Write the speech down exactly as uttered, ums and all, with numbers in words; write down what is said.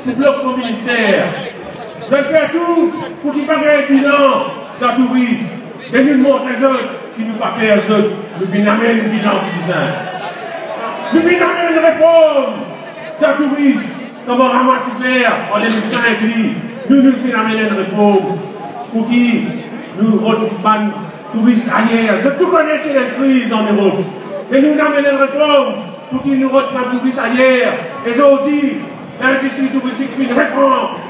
pour bloquer mon ministère. Je fais tout pour qu'il n'y ait pas de bilan dans le tourisme. Et nous montrons les autres qui nous pas faire les autres. Nous venons amener le bilan du design. Nous venons amener une réforme dans le tourisme. Comme on ramasse faire en deux mille cinq, nous nous venons amener une réforme pour qui nous retrouvons touristes ailleurs. Je tout connais les crises en Europe. Et nous amenons une réforme pour qui nous retrouvons touristes ailleurs. Et aujourd'hui, l'industrie touristique répond